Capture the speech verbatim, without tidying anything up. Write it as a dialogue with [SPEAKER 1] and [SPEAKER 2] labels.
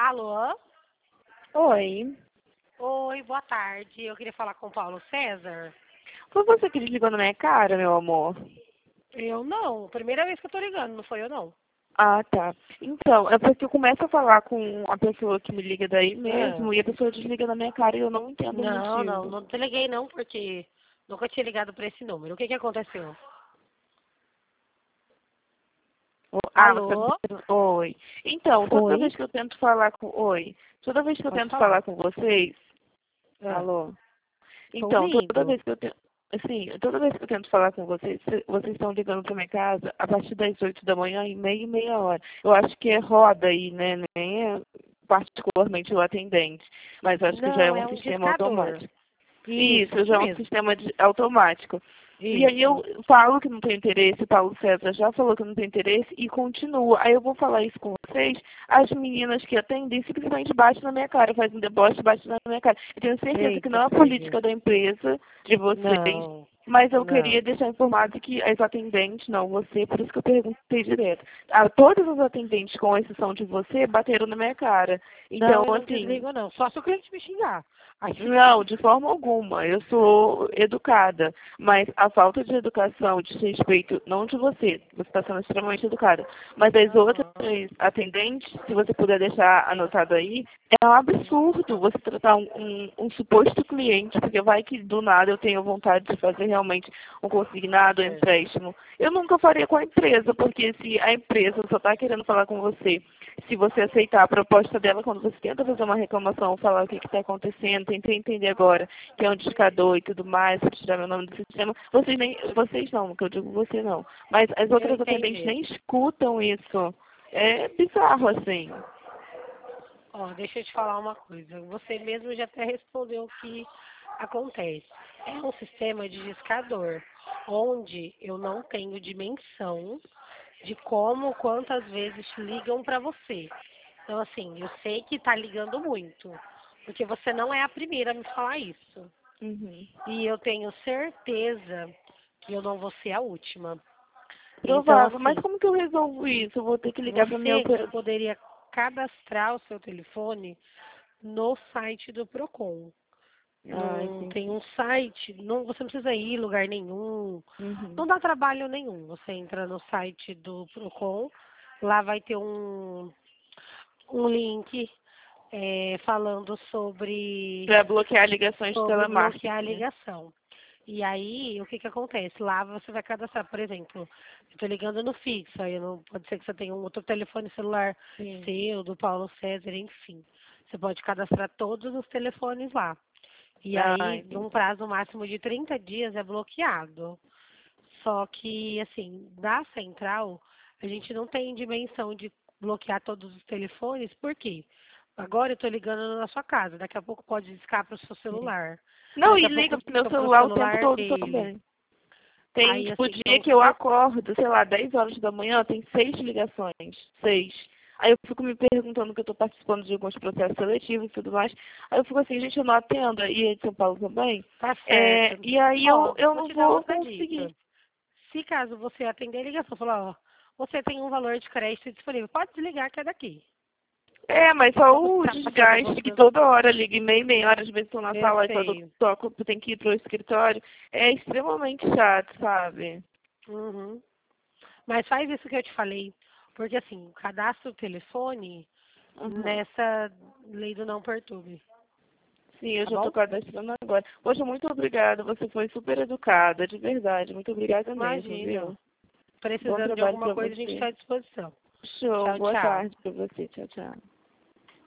[SPEAKER 1] Alô?
[SPEAKER 2] Oi.
[SPEAKER 1] Oi, boa tarde. Eu queria falar com o Paulo César.
[SPEAKER 2] Foi você que desligou na minha cara, meu amor?
[SPEAKER 1] Eu não. Primeira vez que eu tô ligando, não foi eu não.
[SPEAKER 2] Ah, tá. Então, é porque eu começo a falar com a pessoa que me liga daí
[SPEAKER 1] Ah,
[SPEAKER 2] mesmo e a pessoa desliga na minha cara e eu não entendo o
[SPEAKER 1] não, não,
[SPEAKER 2] motivo.
[SPEAKER 1] não te liguei não, porque nunca tinha ligado pra esse número. O que que aconteceu?
[SPEAKER 2] O- Ah, você tá
[SPEAKER 1] Alô?
[SPEAKER 2] dizendo oi. Então, toda
[SPEAKER 1] Oi?
[SPEAKER 2] vez que eu tento falar com... Oi. Toda vez que eu
[SPEAKER 1] Pode
[SPEAKER 2] tento
[SPEAKER 1] falar.
[SPEAKER 2] falar com vocês...
[SPEAKER 1] Ah,
[SPEAKER 2] Alô?
[SPEAKER 1] tô
[SPEAKER 2] Então, toda
[SPEAKER 1] ouvindo.
[SPEAKER 2] vez que eu tento... Assim, toda vez que eu tento falar com vocês, cê- vocês estão ligando para minha casa a partir das oito da manhã e meia e meia hora. Eu acho que é roda aí, né? Nem é particularmente o atendente, mas eu acho que já é
[SPEAKER 1] Não,
[SPEAKER 2] um
[SPEAKER 1] é um
[SPEAKER 2] sistema
[SPEAKER 1] discador.
[SPEAKER 2] automático.
[SPEAKER 1] Isso,
[SPEAKER 2] Isso,
[SPEAKER 1] isso
[SPEAKER 2] já é um
[SPEAKER 1] mesmo.
[SPEAKER 2] sistema de- automático. E aí
[SPEAKER 1] Isso.
[SPEAKER 2] eu falo que não tem interesse, Paulo César já falou que não tem interesse e continua. Aí eu vou falar isso com vocês, as meninas que atendem simplesmente batem na minha cara, fazem deboche e batem na minha cara. Eu tenho certeza que
[SPEAKER 1] Eita,
[SPEAKER 2] não é a
[SPEAKER 1] Fergus.
[SPEAKER 2] política da empresa, de vocês,
[SPEAKER 1] Não,
[SPEAKER 2] mas eu queria
[SPEAKER 1] não.
[SPEAKER 2] deixar informado que as atendentes, não você, por isso que eu perguntei direto. Ah, todas as atendentes, com exceção de você, bateram na minha cara. Então,
[SPEAKER 1] Não, eu não
[SPEAKER 2] assim,
[SPEAKER 1] desligo não. Só se o cliente me xingar. Aí
[SPEAKER 2] não, de forma alguma. Eu sou educada, mas a falta de educação, de respeito, não de você, você está sendo extremamente educada, mas das outras
[SPEAKER 1] Aham.
[SPEAKER 2] atendentes, se você puder deixar anotado aí, é um absurdo você tratar um, um, um suposto cliente, porque vai que do nada eu tenho vontade de fazer realmente um consignado, um
[SPEAKER 1] É.
[SPEAKER 2] empréstimo. Eu nunca faria com a empresa, porque se a empresa só está querendo falar com você, se você aceitar a proposta dela, quando você tenta fazer uma reclamação, falar o que está acontecendo, tentei entender agora que é um discador e tudo mais, para tirar meu nome do sistema, vocês nem, vocês não, que eu digo você não, mas as
[SPEAKER 1] Eu
[SPEAKER 2] outras atendentes
[SPEAKER 1] entendi.
[SPEAKER 2] nem escutam isso. É bizarro, assim.
[SPEAKER 1] Ó, deixa eu te falar uma coisa. Você mesmo já até respondeu o que acontece. É um sistema de discador, onde eu não tenho dimensão de como, quantas vezes ligam para você. Então, assim, eu sei que tá ligando muito, porque você não é a primeira a me falar isso.
[SPEAKER 2] Uhum.
[SPEAKER 1] E eu tenho certeza que eu não vou ser a última. Então,
[SPEAKER 2] Provável, mas
[SPEAKER 1] assim,
[SPEAKER 2] como que eu resolvo isso? Eu vou ter que ligar para minha
[SPEAKER 1] você
[SPEAKER 2] operadora.
[SPEAKER 1] poderia cadastrar o seu telefone no site do Procon.
[SPEAKER 2] Ah,
[SPEAKER 1] Não tem
[SPEAKER 2] entendi.
[SPEAKER 1] um site, não, você não precisa ir em lugar nenhum,
[SPEAKER 2] Uhum.
[SPEAKER 1] não dá trabalho nenhum. Você entra no site do Procon, lá vai ter um, um link é, falando sobre,
[SPEAKER 2] Para bloquear ligações de
[SPEAKER 1] sobre bloquear a
[SPEAKER 2] telemarketing, né?
[SPEAKER 1] ligação. E aí, o que que acontece? Lá você vai cadastrar, por exemplo, eu estou ligando no fixo, aí não, pode ser que você tenha um outro telefone celular
[SPEAKER 2] Sim.
[SPEAKER 1] seu, do Paulo César, enfim. Você pode cadastrar todos os telefones lá. E
[SPEAKER 2] Ah,
[SPEAKER 1] aí, num
[SPEAKER 2] entendi.
[SPEAKER 1] prazo máximo de trinta dias, é bloqueado. Só que, assim, da central, a gente não tem dimensão de bloquear todos os telefones, por quê? Agora eu estou ligando na sua casa, daqui a pouco pode discar para o seu
[SPEAKER 2] Sim.
[SPEAKER 1] celular.
[SPEAKER 2] Não,
[SPEAKER 1] Daqui
[SPEAKER 2] e
[SPEAKER 1] a pouco
[SPEAKER 2] liga pro meu
[SPEAKER 1] disca para o
[SPEAKER 2] celular o tempo
[SPEAKER 1] celular
[SPEAKER 2] todo
[SPEAKER 1] dele.
[SPEAKER 2] também. Tem,
[SPEAKER 1] Aí,
[SPEAKER 2] tipo,
[SPEAKER 1] assim,
[SPEAKER 2] dia
[SPEAKER 1] então,
[SPEAKER 2] que eu
[SPEAKER 1] cer-
[SPEAKER 2] acordo, sei lá, dez horas da manhã, tem seis ligações. Seis. Aí eu fico me perguntando que eu tô participando de alguns processos seletivos e tudo mais. Aí eu fico assim, gente, eu não atendo. E aí de São Paulo também.
[SPEAKER 1] tá
[SPEAKER 2] É,
[SPEAKER 1] certo.
[SPEAKER 2] e aí eu,
[SPEAKER 1] Ó,
[SPEAKER 2] eu
[SPEAKER 1] vou
[SPEAKER 2] não
[SPEAKER 1] te dar
[SPEAKER 2] vou
[SPEAKER 1] outra dica.
[SPEAKER 2] conseguir.
[SPEAKER 1] Se caso você atender a ligação, falar, ó, você tem um valor de crédito disponível, pode desligar que é daqui.
[SPEAKER 2] É, mas só
[SPEAKER 1] Como
[SPEAKER 2] o
[SPEAKER 1] está passando
[SPEAKER 2] desgaste que
[SPEAKER 1] você,
[SPEAKER 2] toda hora liga e meia, meia hora, às vezes estou na
[SPEAKER 1] eu
[SPEAKER 2] sala e quando eu
[SPEAKER 1] sei.
[SPEAKER 2] toco, tem que ir pro escritório. É extremamente chato, sabe?
[SPEAKER 1] Uhum. Mas faz isso que eu te falei, porque assim, cadastra o telefone
[SPEAKER 2] Uhum.
[SPEAKER 1] nessa lei do não perturbe,
[SPEAKER 2] Sim, eu
[SPEAKER 1] tá
[SPEAKER 2] já estou
[SPEAKER 1] bom?
[SPEAKER 2] cadastrando agora. Poxa, muito obrigada. Você foi super educada, de verdade. Muito obrigada mesmo,
[SPEAKER 1] Imagina.
[SPEAKER 2] viu? Bom
[SPEAKER 1] Precisando de
[SPEAKER 2] trabalho
[SPEAKER 1] alguma
[SPEAKER 2] para
[SPEAKER 1] coisa, a gente
[SPEAKER 2] você.
[SPEAKER 1] está à disposição.
[SPEAKER 2] Show.
[SPEAKER 1] Tchau,
[SPEAKER 2] Boa
[SPEAKER 1] tchau.
[SPEAKER 2] tarde para você. Tchau, tchau.